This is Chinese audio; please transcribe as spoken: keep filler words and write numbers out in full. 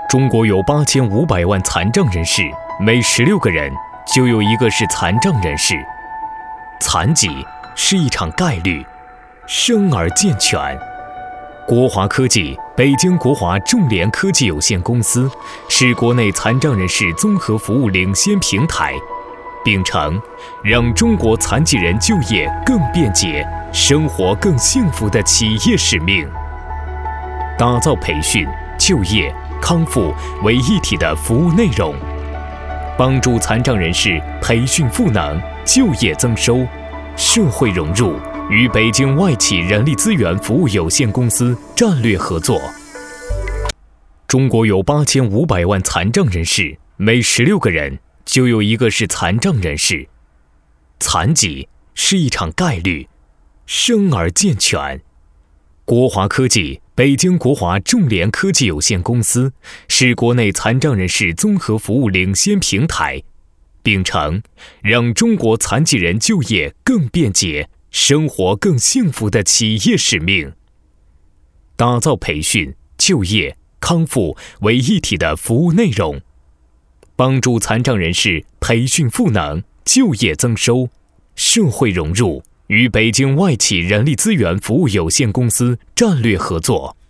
中国有八千五百万残障人士，每十六个人就有一个是残障人士。残疾是一场概率，生而健全。国华科技北京国华众联科技有限公司是国内残障人士综合服务领先平台，秉承让中国残疾人就业更便捷、生活更幸福的企业使命，打造培训、就业、康复为一体的服务内容，帮助残障人士培训赋能、就业增收、社会融入，与北京外企人力资源服务有限公司战略合作。中国有八千五百万残障人士，每十六个人就有一个是残障人士。残疾是一场概率，生而健全。国华科技北京国华众联科技有限公司是国内残障人士综合服务领先平台，秉承让中国残疾人就业更便捷、生活更幸福的企业使命，打造培训、就业、康复为一体的服务内容，帮助残障人士培训赋能、就业增收、社会融入，与北京外企人力资源服务有限公司战略合作。